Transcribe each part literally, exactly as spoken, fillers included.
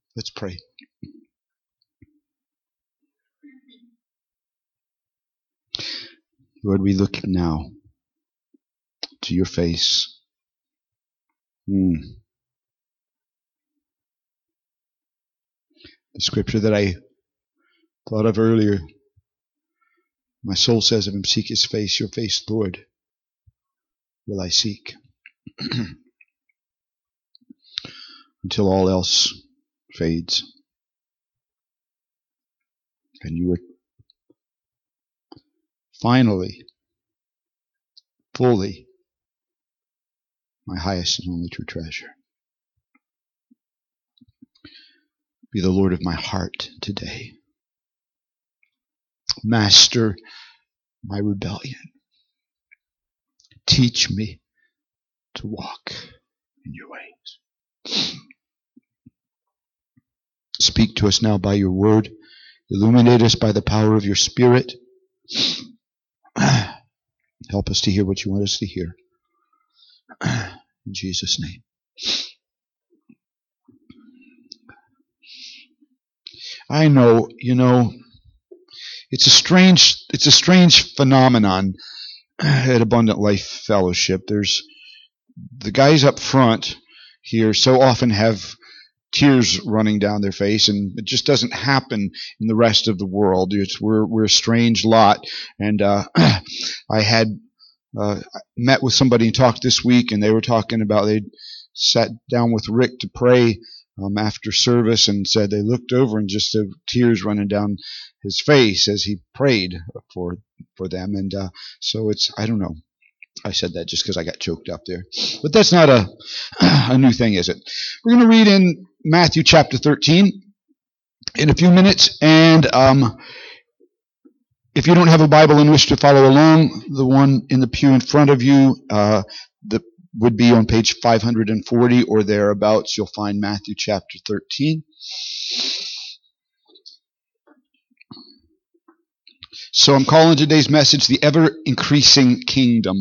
Let's pray. Lord, we look now to your face. Mm. The scripture that I thought of earlier, my soul says, if I seek his face, your face, Lord, will I seek. Until all else fades. And you are finally, fully, my highest and only true treasure. Be the Lord of my heart today. Master my rebellion. Teach me to walk in your ways. Speak to us now by your word. Illuminate us by the power of your Spirit. Help us to hear what you want us to hear. In Jesus' name. I know, you know, it's a strange, it's a strange phenomenon at Abundant Life Fellowship. There's the guys up front here so often have tears running down their face, and it just doesn't happen in the rest of the world. It's, we're we're a strange lot, and uh, I had uh, met with somebody and talked this week, and they were talking about they sat down with Rick to pray um, after service, and said they looked over and just the tears running down his face as he prayed for for them, and uh, so it's I don't know. I said that just because I got choked up there. But that's not a, a new thing, is it? We're going to read in Matthew chapter thirteen in a few minutes. And um, if you don't have a Bible in which to follow along, the one in the pew in front of you uh, that would be on page five hundred forty or thereabouts. You'll find Matthew chapter thirteen. So I'm calling today's message the ever-increasing kingdom.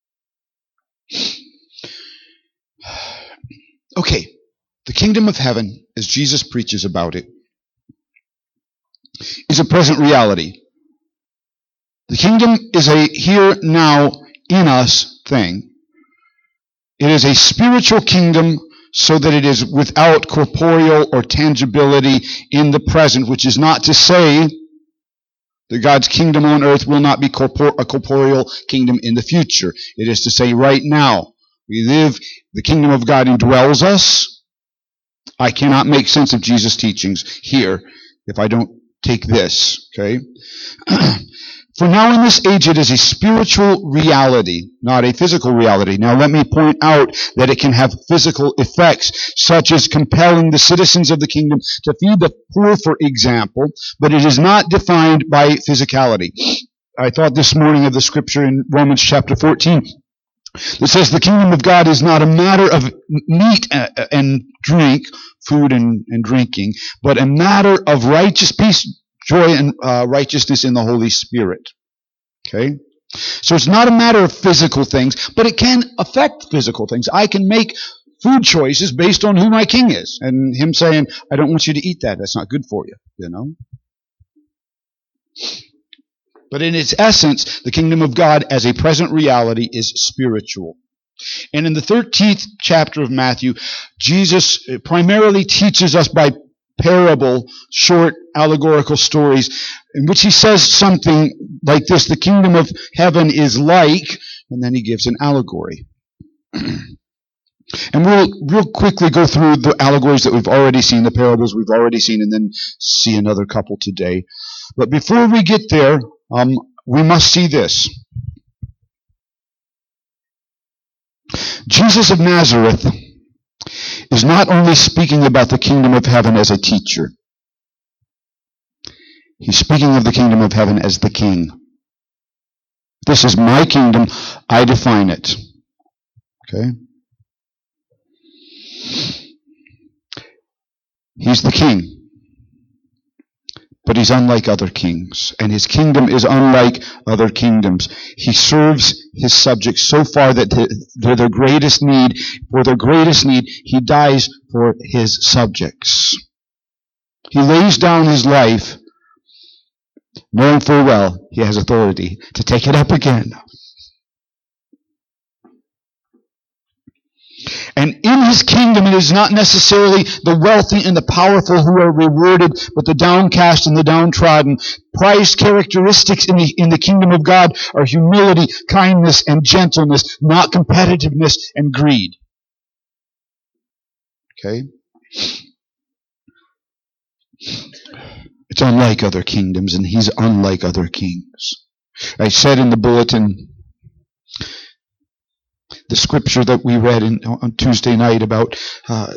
Okay, the kingdom of heaven, as Jesus preaches about it, is a present reality. The kingdom is a here, now, in us thing. It is a spiritual kingdom so that it is without corporeal or tangibility in the present, which is not to say that God's kingdom on earth will not be corpor- a corporeal kingdom in the future. It is to say right now, we live, the kingdom of God indwells us. I cannot make sense of Jesus' teachings here if I don't take this, okay? For now in this age it is a spiritual reality, not a physical reality. Now let me point out that it can have physical effects, such as compelling the citizens of the kingdom to feed the poor, for example, but it is not defined by physicality. I thought this morning of the scripture in Romans chapter fourteen that says the kingdom of God is not a matter of meat and drink, food and, and drinking, but a matter of righteous peace, joy, and uh, righteousness in the Holy Spirit. Okay? So it's not a matter of physical things, but it can affect physical things. I can make food choices based on who my king is, and him saying, I don't want you to eat that. That's not good for you, you know? But in its essence, the kingdom of God as a present reality is spiritual. And in the thirteenth chapter of Matthew, Jesus primarily teaches us by parable, short allegorical stories, in which he says something like this: the kingdom of heaven is like, and then he gives an allegory. And we'll real quickly go through the allegories that we've already seen, the parables we've already seen, and then see another couple today. But before we get there, um, we must see this. Jesus of Nazareth is not only speaking about the kingdom of heaven as a teacher. He's speaking of the kingdom of heaven as the king. This is my kingdom. I define it. Okay? He's the king. But he's unlike other kings, and his kingdom is unlike other kingdoms. He serves his subjects so far that they're their greatest need, for their greatest need, he dies for his subjects. He lays down his life, knowing full well he has authority to take it up again. And in his kingdom, it is not necessarily the wealthy and the powerful who are rewarded, but the downcast and the downtrodden. Prized characteristics in the, in the kingdom of God are humility, kindness, and gentleness, not competitiveness and greed. Okay? It's unlike other kingdoms, and he's unlike other kings. I said in the bulletin, the scripture that we read in, on Tuesday night about uh,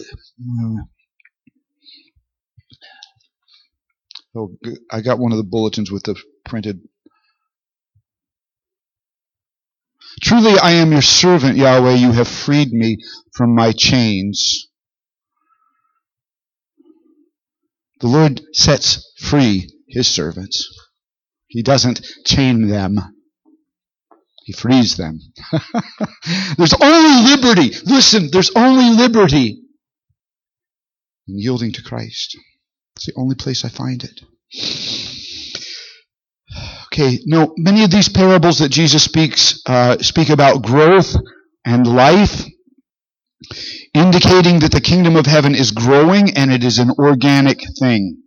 oh, I got one of the bulletins with the printed. Truly I am your servant, Yahweh. You have freed me from my chains. The Lord sets free his servants. He doesn't chain them. He frees them. There's only liberty. Listen, there's only liberty in yielding to Christ. It's the only place I find it. Okay, no, many of these parables that Jesus speaks uh, speak about growth and life, indicating that the kingdom of heaven is growing and it is an organic thing.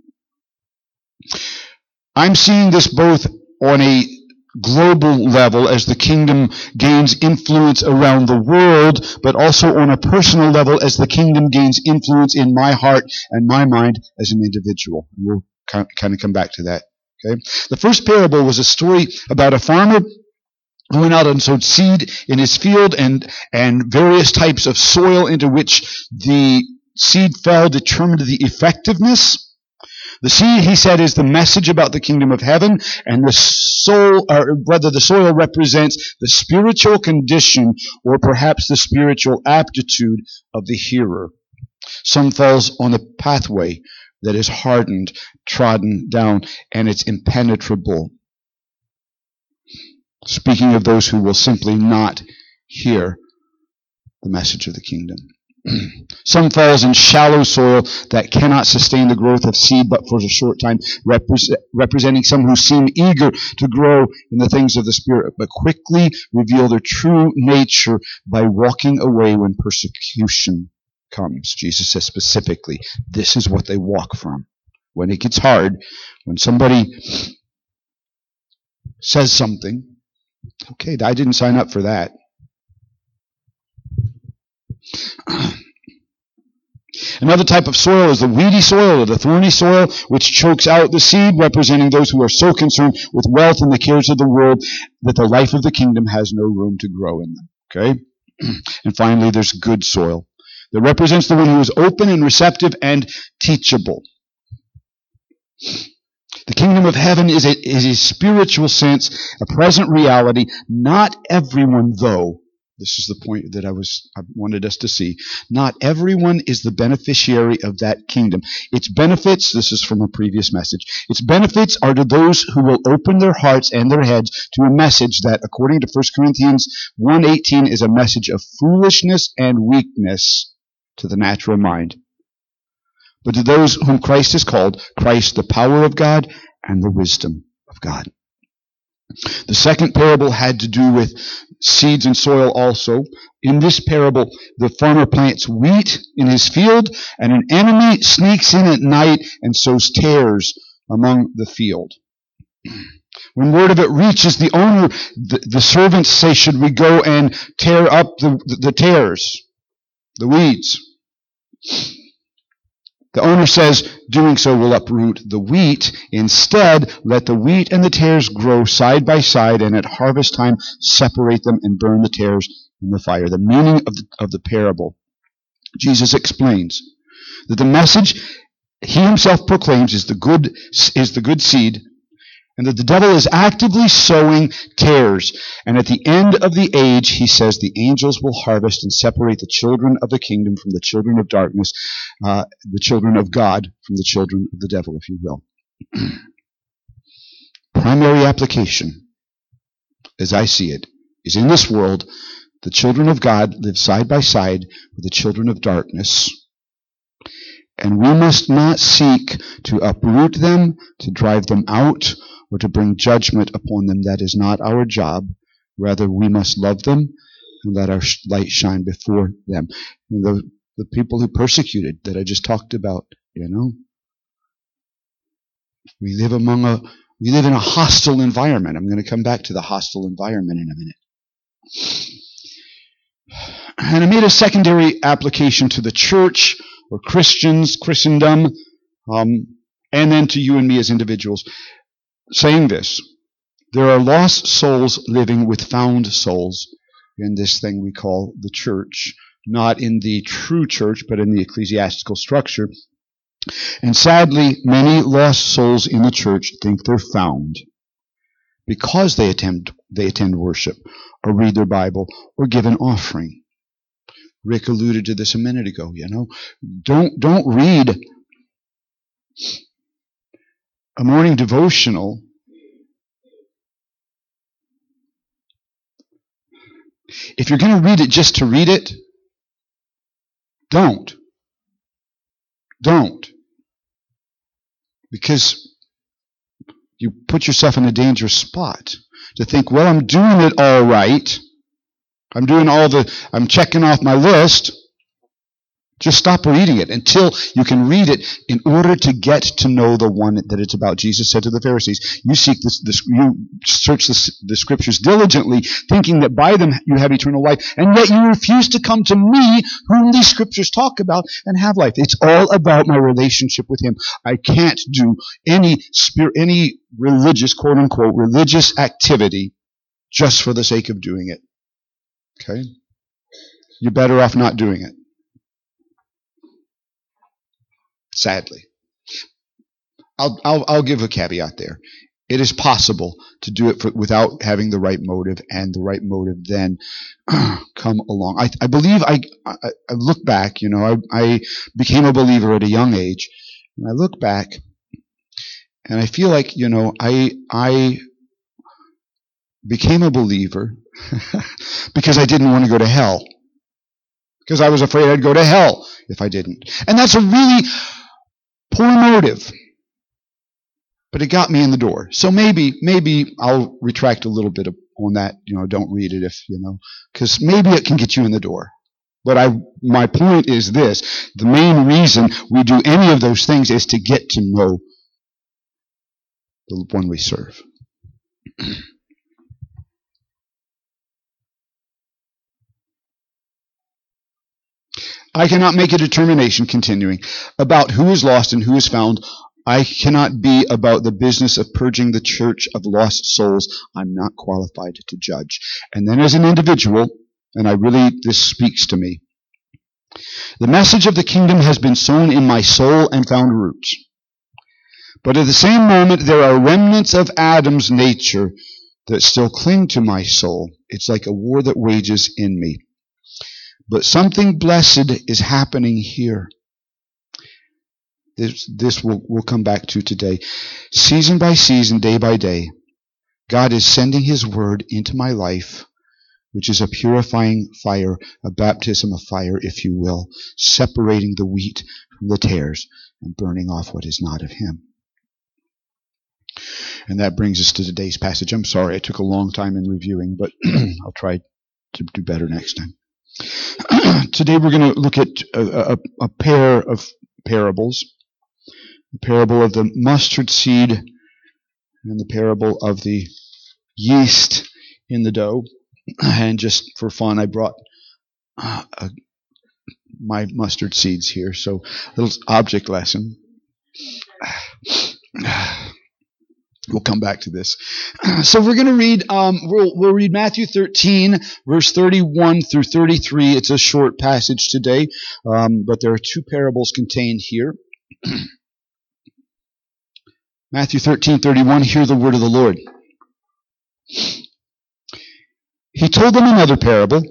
I'm seeing this both on a global level as the kingdom gains influence around the world, but also on a personal level as the kingdom gains influence in my heart and my mind as an individual. We'll kind of come back to that. Okay. The first parable was a story about a farmer who went out and sowed seed in his field, and, and various types of soil into which the seed fell determined the effectiveness. The seed, he said, is the message about the kingdom of heaven, and the soul, or whether the soil represents the spiritual condition or perhaps the spiritual aptitude of the hearer. Some falls on the pathway that is hardened, trodden down, and it's impenetrable. Speaking of those who will simply not hear the message of the kingdom. Some falls in shallow soil that cannot sustain the growth of seed but for a short time, repre- representing some who seem eager to grow in the things of the Spirit, but quickly reveal their true nature by walking away when persecution comes. Jesus says specifically, this is what they walk from. When it gets hard, when somebody says something, okay, I didn't sign up for that. Another type of soil is the weedy soil or the thorny soil, which chokes out the seed, representing those who are so concerned with wealth and the cares of the world that the life of the kingdom has no room to grow in them. Okay? And finally, there's good soil that represents the one who is open and receptive and teachable. The kingdom of heaven is a, is a spiritual sense, a present reality. Not everyone, though, this is the point that I was I wanted us to see. Not everyone is the beneficiary of that kingdom. Its benefits, this is from a previous message, its benefits are to those who will open their hearts and their heads to a message that, according to First Corinthians one eighteen, is a message of foolishness and weakness to the natural mind. But to those whom Christ has called, Christ the power of God and the wisdom of God. The second parable had to do with seeds and soil also. In this parable, the farmer plants wheat in his field, and an enemy sneaks in at night and sows tares among the field. When word of it reaches the owner, the, the servants say, should we go and tear up the, the, the tares, the weeds? The owner says, doing so will uproot the wheat. Instead, let the wheat and the tares grow side by side, and at harvest time separate them and burn the tares in the fire. The meaning of the, of the parable, Jesus explains that the message he himself proclaims is the good, is the good seed, and that the devil is actively sowing tares. And at the end of the age, he says, the angels will harvest and separate the children of the kingdom from the children of darkness, uh, the children of God from the children of the devil, if you will. Primary application, as I see it, is in this world, the children of God live side by side with the children of darkness. And we must not seek to to uproot them, to drive them out, or to bring judgment upon them. That is not our job. Rather, we must love them and let our light shine before them. And the, the people who persecuted that I just talked about, you know, we live among a, we live in a hostile environment. I'm going to come back to the hostile environment in a minute. And I made a secondary application to the church or Christians, Christendom, um, and then to you and me as individuals, saying this: there are lost souls living with found souls in this thing we call the church, not in the true church, but in the ecclesiastical structure. And sadly, many lost souls in the church think they're found because they attend they attend worship or read their Bible or give an offering. Rick alluded to this a minute ago, you know. Don't don't read a morning devotional if you're going to read it just to read it. Don't. Don't. Because you put yourself in a dangerous spot to think, well, I'm doing it all right. I'm doing all the, I'm checking off my list. Just stop reading it until you can read it in order to get to know the one that it's about. Jesus said to the Pharisees, you seek this, this you search the, the scriptures diligently, thinking that by them you have eternal life, and yet you refuse to come to me, whom these scriptures talk about, and have life. It's all about my relationship with him. I can't do any spirit, any religious, quote unquote, religious activity just for the sake of doing it. Okay? You're better off not doing it. Sadly. I'll, I'll, I'll give a caveat there. It is possible to do it for, without having the right motive, and the right motive then come along. I, I believe I, I, I look back, you know, I, I became a believer at a young age, and I look back, and I feel like, you know, I, I became a believer because I didn't want to go to hell. Because I was afraid I'd go to hell if I didn't. And that's a really poor motive. But it got me in the door. So maybe, maybe I'll retract a little bit on that. You know, don't read it if, you know, because maybe it can get you in the door. But I, my point is this. The main reason we do any of those things is to get to know the one we serve. I cannot make a determination, continuing, about who is lost and who is found. I cannot be about the business of purging the church of lost souls. I'm not qualified to judge. And then as an individual, and I really, this speaks to me, the message of the kingdom has been sown in my soul and found roots. But at the same moment, there are remnants of Adam's nature that still cling to my soul. It's like a war that wages in me. But something blessed is happening here. This, this we'll, we'll come back to today. Season by season, day by day, God is sending his word into my life, which is a purifying fire, a baptism of fire, if you will, separating the wheat from the tares and burning off what is not of him. And that brings us to today's passage. I'm sorry, I took a long time in reviewing, but I'll try to do better next time. Today we're going to look at a, a, a pair of parables. The parable of the mustard seed and the parable of the yeast in the dough. And just for fun, I brought uh, a, my mustard seeds here. So a little object lesson. We'll come back to this. So we're going to read, um, we'll, we'll read Matthew thirteen, verse thirty-one through thirty-three. It's a short passage today, um, but there are two parables contained here. Matthew thirteen, thirty-one, hear the word of the Lord. He told them another parable.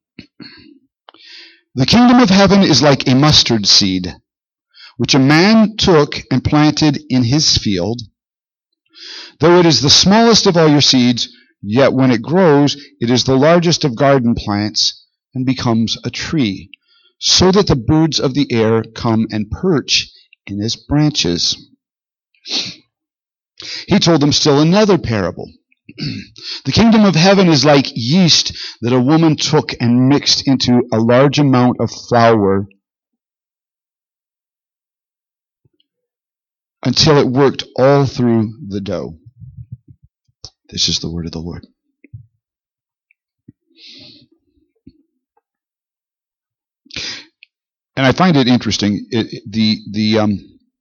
The kingdom of heaven is like a mustard seed, which a man took and planted in his field. Though it is the smallest of all your seeds, yet when it grows, it is the largest of garden plants and becomes a tree, so that the birds of the air come and perch in its branches. He told them still another parable. The kingdom of heaven is like yeast that a woman took and mixed into a large amount of flour until it worked all through the dough. This is the word of the Lord. And I find it interesting. It, the the um,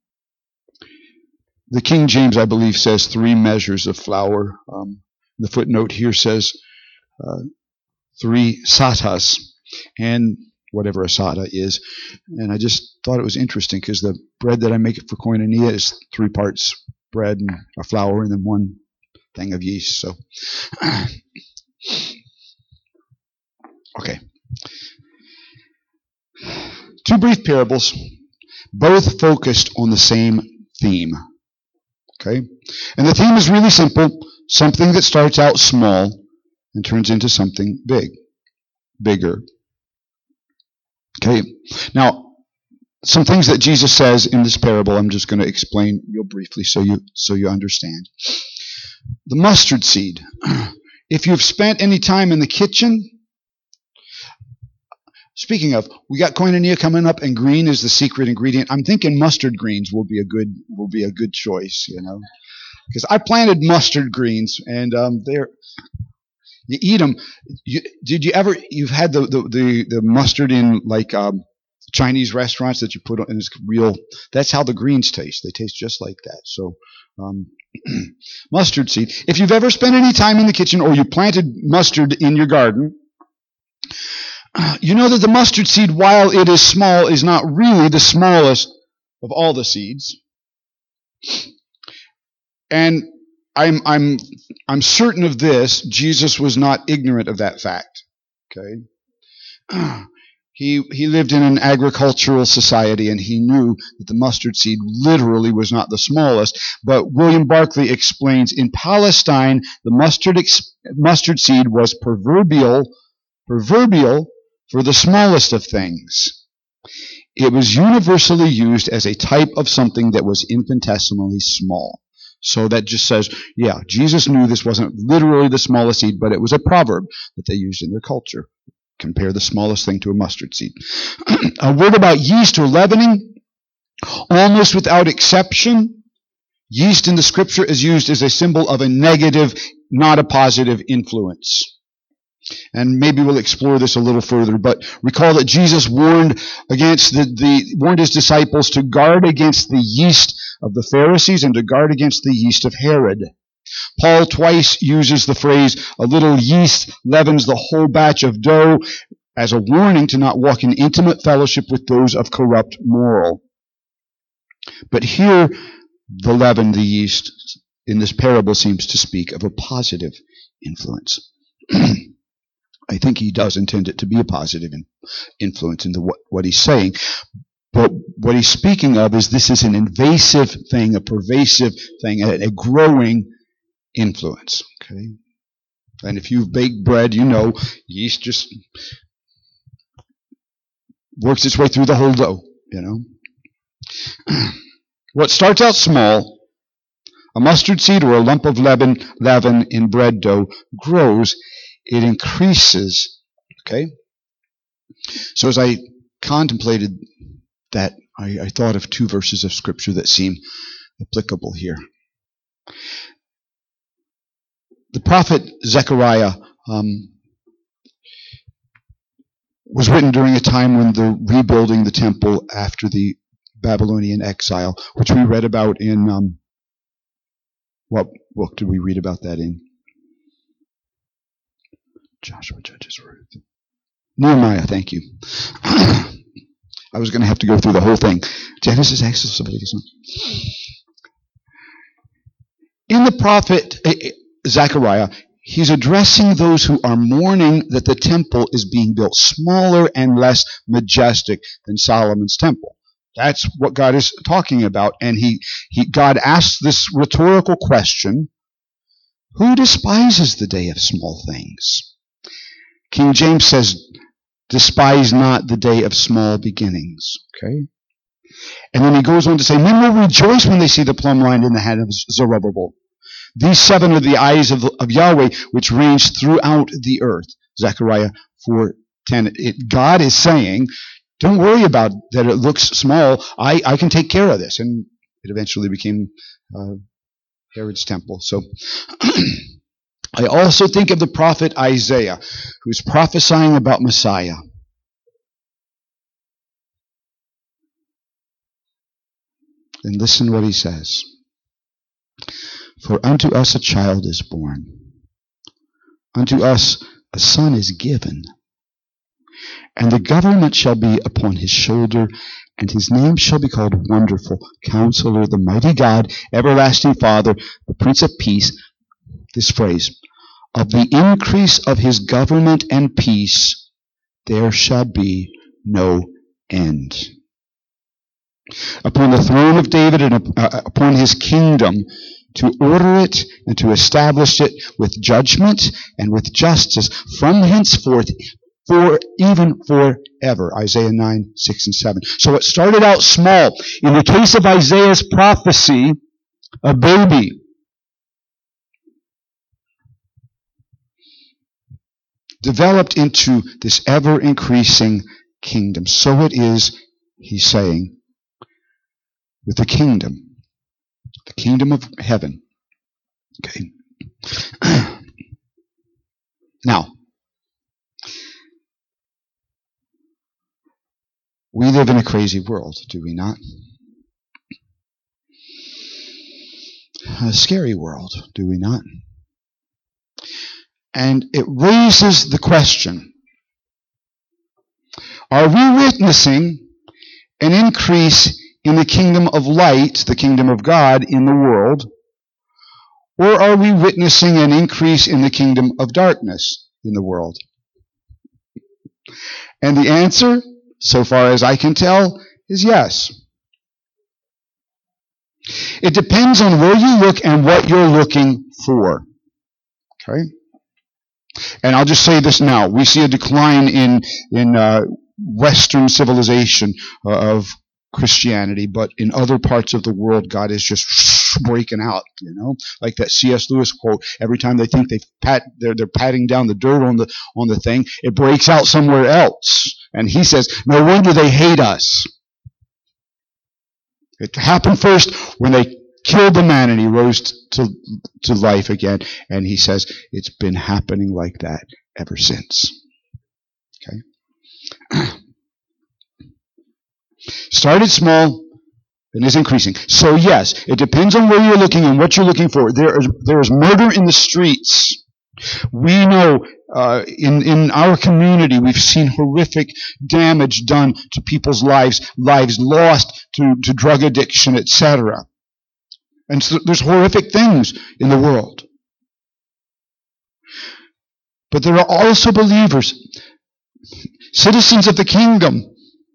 the King James, I believe, says three measures of flour. Um, the footnote here says uh, three satas, and whatever a sata is. And I just thought it was interesting because the bread that I make for koinonia is three parts bread and a flour and then one thing of yeast. So, okay. Two brief parables, both focused on the same theme. Okay? And the theme is really simple. Something that starts out small and turns into something big. Bigger. Okay? Now, some things that Jesus says in this parable, I'm just going to explain real briefly so you so you understand. The mustard seed. If you've spent any time in the kitchen, speaking of, we got koinonia coming up, and green is the secret ingredient. I'm thinking mustard greens will be a good will be a good choice, you know, because I planted mustard greens, and um, they're you eat them. You, did you ever? You've had the the the, the mustard in like um, Chinese restaurants that you put on, and it's real. That's how the greens taste. They taste just like that. So. Um, mustard seed. If you've ever spent any time in the kitchen or you planted mustard in your garden, you know that the mustard seed, while it is small, is not really the smallest of all the seeds. And I'm I'm I'm certain of this. Jesus was not ignorant of that fact. Okay. He he lived in an agricultural society, and he knew that the mustard seed literally was not the smallest. But William Barclay explains, in Palestine, the mustard ex- mustard seed was proverbial, proverbial for the smallest of things. It was universally used as a type of something that was infinitesimally small. So that just says, yeah, Jesus knew this wasn't literally the smallest seed, but it was a proverb that they used in their culture. Compare the smallest thing to a mustard seed. A word about yeast or leavening. Almost without exception, yeast in the scripture is used as a symbol of a negative, not a positive influence. And maybe we'll explore this a little further, but recall that Jesus warned against the, the warned his disciples to guard against the yeast of the Pharisees and to guard against the yeast of Herod. Paul twice uses the phrase, a little yeast leavens the whole batch of dough, as a warning to not walk in intimate fellowship with those of corrupt moral. But here, the leaven, the yeast, in this parable seems to speak of a positive influence. I think he does intend it to be a positive influence in the, what, what he's saying. But what he's speaking of is this is an invasive thing, a pervasive thing, a, a growing influence. Okay? And if you've baked bread, you know yeast just works its way through the whole dough, you know. What starts out small, a mustard seed or a lump of leaven, leaven in bread dough, grows, it increases. Okay? So as I contemplated that, I, I thought of two verses of Scripture that seem applicable here. The prophet Zechariah um, was written during a time when they're rebuilding the temple after the Babylonian exile, which we read about in, um, what book did we read about that in? Joshua, Judges, Ruth. Nehemiah, thank you. I was going to have to go through the whole thing. Genesis, Exodus, Leviticus. In the prophet Zechariah, he's addressing those who are mourning that the temple is being built smaller and less majestic than Solomon's temple. That's what God is talking about. And he, he God asks this rhetorical question, who despises the day of small things? King James says, despise not the day of small beginnings. Okay? And then he goes on to say, men will rejoice when they see the plumb line in the hand of Zerubbabel. These seven are the eyes of, of Yahweh, which range throughout the earth. Zechariah four ten. It, God is saying, don't worry about that it looks small. I, I can take care of this. And it eventually became uh, Herod's temple. So I also think of the prophet Isaiah, who's prophesying about Messiah. And listen what he says. For unto us a child is born, unto us a son is given, and the government shall be upon his shoulder, and his name shall be called Wonderful, Counselor, the Mighty God, Everlasting Father, the Prince of Peace. This phrase, of the increase of his government and peace, there shall be no end. Upon the throne of David and uh, upon his kingdom, to order it and to establish it with judgment and with justice from henceforth, for even forever. Isaiah nine, six, and seven. So it started out small. In the case of Isaiah's prophecy, a baby. Developed into this ever-increasing kingdom. So it is, he's saying, with the kingdom. The kingdom of heaven. Okay. Now, we live in a crazy world, do we not? A scary world, do we not? And it raises the question, are we witnessing an increase in the kingdom of light, the kingdom of God in the world, or are we witnessing an increase in the kingdom of darkness in the world? And the answer, so far as I can tell, is yes. It depends on where you look and what you're looking for. Okay? And I'll just say this now. We see a decline in, in uh, Western civilization uh, of Christianity, but in other parts of the world, God is just breaking out, you know, like that C S Lewis quote. Every time they think they pat, they're they're patting down the dirt on the on the thing, it breaks out somewhere else. And he says, no wonder they hate us. It happened first when they killed the man and he rose to to life again. And he says it's been happening like that ever since. Okay. Started small and is increasing. So yes, it depends on where you're looking and what you're looking for. There is there is murder in the streets. We know uh, in in our community we've seen horrific damage done to people's lives, lives lost to, to drug addiction, et cetera. And so there's horrific things in the world. But there are also believers, citizens of the kingdom.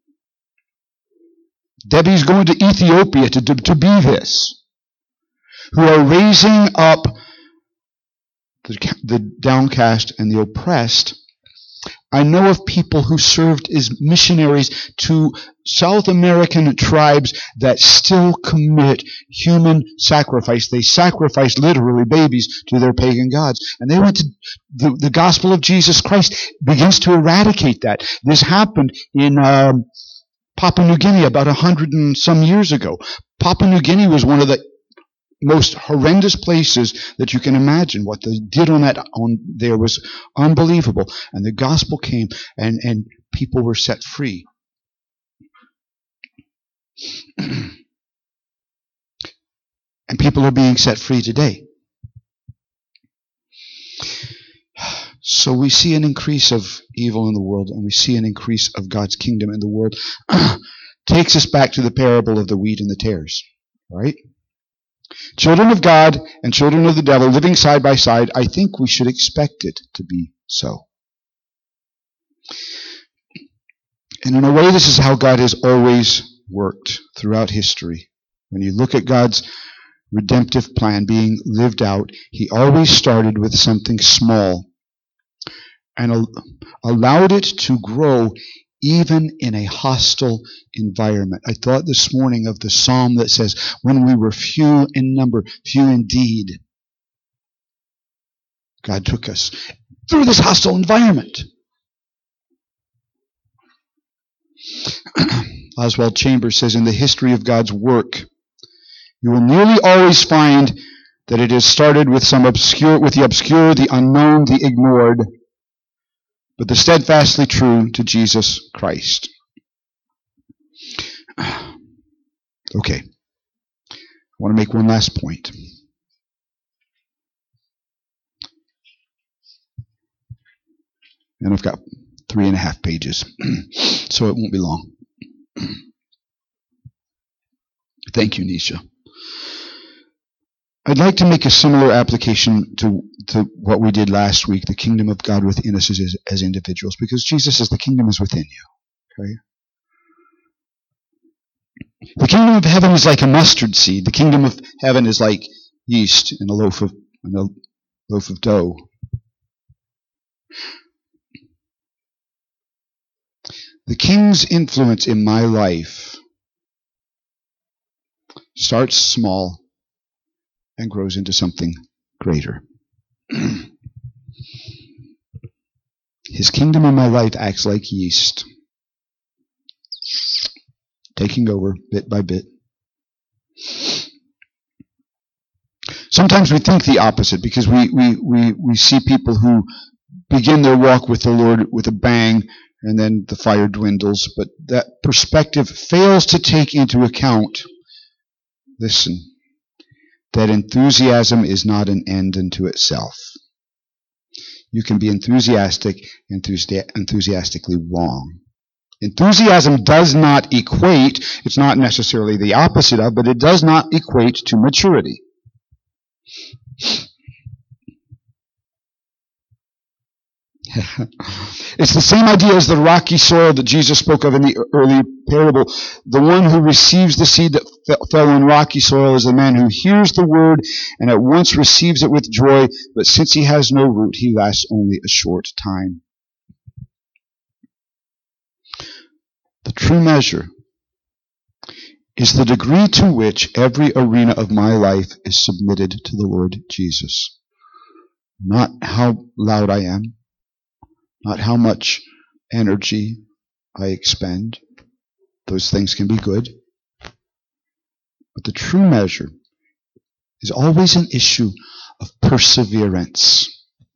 Debbie's going to Ethiopia to, to, to be this, who are raising up the, the downcast and the oppressed. I know of people who served as missionaries to South American tribes that still commit human sacrifice. They sacrifice literally babies to their pagan gods. And they went to the, the gospel of Jesus Christ begins to eradicate that. This happened in um, Papua New Guinea about a hundred and some years ago. Papua New Guinea was one of the most horrendous places that you can imagine. What they did on that on there was unbelievable. And the gospel came and, and people were set free. And people are being set free today. So we see an increase of evil in the world, and we see an increase of God's kingdom in the world. Takes us back to the parable of the wheat and the tares, right? Children of God and children of the devil living side by side, I think we should expect it to be so. And in a way, this is how God has always worked throughout history. When you look at God's redemptive plan being lived out, He always started with something small and allowed it to grow even in a hostile environment. I thought this morning of the psalm that says, when we were few in number, few indeed, God took us through this hostile environment. Oswald Chambers says, in the history of God's work, you will nearly always find that it has started with some obscure, with the obscure, the unknown, the ignored, but the steadfastly true to Jesus Christ. Okay. I want to make one last point. And I've got three and a half pages, so it won't be long. Thank you, Nisha. I'd like to make a similar application to, to what we did last week, the kingdom of God within us as, as individuals, because Jesus says the kingdom is within you. Okay? The kingdom of heaven is like a mustard seed. The kingdom of heaven is like yeast in a loaf of, in a loaf of dough. The king's influence in my life starts small and grows into something greater. His kingdom in my life acts like yeast, taking over bit by bit. Sometimes we think the opposite because we, we, we, we see people who begin their walk with the Lord with a bang and then the fire dwindles, but that perspective fails to take into account, listen, that enthusiasm is not an end unto itself. You can be enthusiastic, enthusi- enthusiastically wrong. Enthusiasm does not equate, it's not necessarily the opposite of, but it does not equate to maturity. It's the same idea as the rocky soil that Jesus spoke of in the early parable. The one who receives the seed that fell on rocky soil is the man who hears the word and at once receives it with joy, but since he has no root, he lasts only a short time. The true measure is the degree to which every arena of my life is submitted to the Lord Jesus. Not how loud I am, not how much energy I expend. Those things can be good. But the true measure is always an issue of perseverance.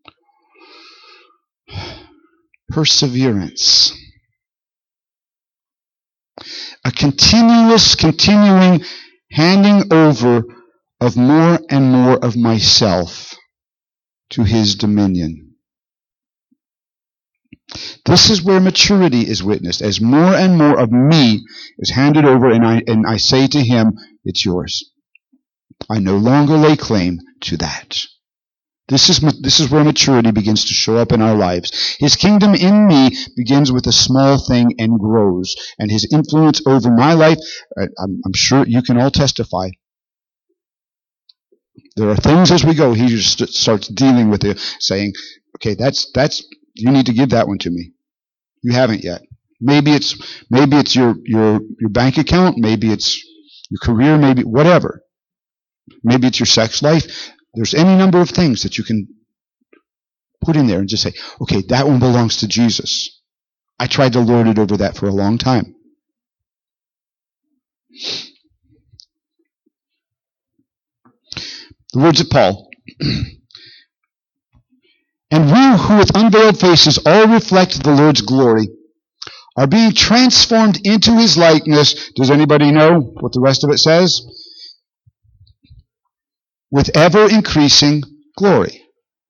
Perseverance. A continuous, continuing handing over of more and more of myself to His dominion. This is where maturity is witnessed, as more and more of me is handed over and I, and I say to Him, it's yours. I no longer lay claim to that. This is, this is where maturity begins to show up in our lives. His kingdom in me begins with a small thing and grows. And His influence over my life, I'm, I'm sure you can all testify. There are things as we go, He just starts dealing with it, saying, okay, that's, that's, you need to give that one to me. You haven't yet. Maybe it's, maybe it's your, your, your bank account, maybe it's your career, maybe whatever. Maybe it's your sex life. There's any number of things that you can put in there and just say, okay, that one belongs to Jesus. I tried to lord it over that for a long time. The words of Paul. And we who with unveiled faces all reflect the Lord's glory are being transformed into His likeness. Does anybody know what the rest of it says? With ever increasing glory.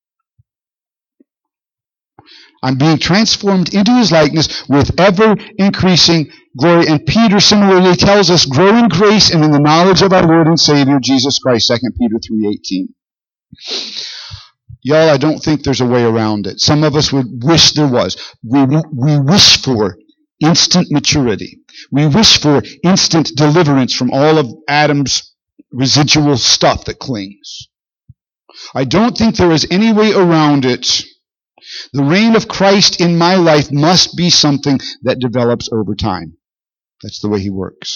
I'm being transformed into His likeness with ever increasing glory. And Peter similarly tells us, grow in grace and in the knowledge of our Lord and Savior, Jesus Christ, Second Peter three eighteen. Y'all, I don't think there's a way around it. Some of us would wish there was. We, we wish for instant maturity. We wish for instant deliverance from all of Adam's residual stuff that clings. I don't think there is any way around it The reign of Christ in my life must be something that develops over time. That's the way he works.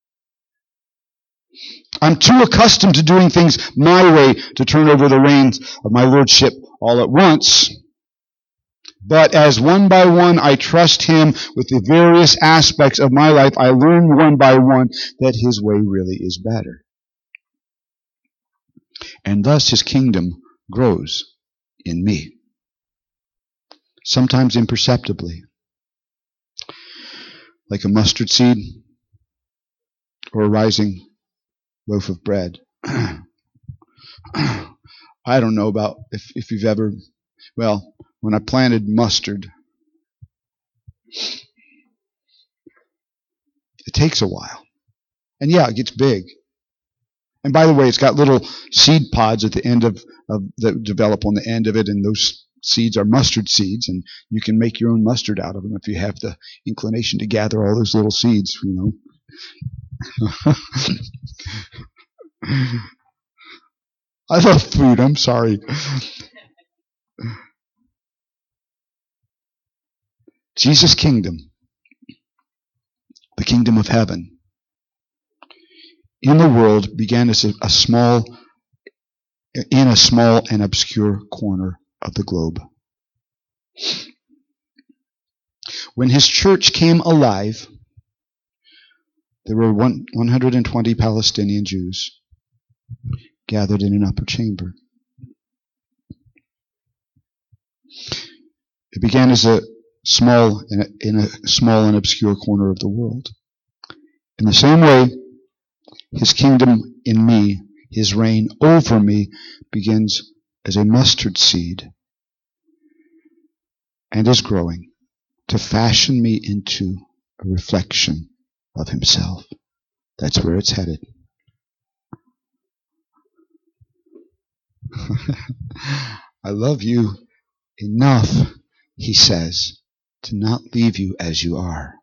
I'm too accustomed to doing things my way to turn over the reins of my lordship all at once. But as one by one I trust him with the various aspects of my life, I learn one by one that his way really is better. And thus his kingdom grows in me. Sometimes imperceptibly, like a mustard seed or a rising loaf of bread. I don't know about if, if you've ever, well, when I planted mustard, it takes a while. And yeah, it gets big. And by the way, it's got little seed pods at the end of, of that develop on the end of it, and those seeds are mustard seeds, and you can make your own mustard out of them if you have the inclination to gather all those little seeds, you know. I love food, I'm sorry. Jesus' kingdom, the kingdom of heaven, in the world began as a, a small, in a small and obscure corner of the globe. When his church came alive, there were one, one hundred twenty Palestinian Jews gathered in an upper chamber. It began as a small in a, in a small and obscure corner of the world. In the same way, his kingdom in me, his reign over me, begins as a mustard seed and is growing to fashion me into a reflection of himself. That's where it's headed. I love you enough, he says, to not leave you as you are.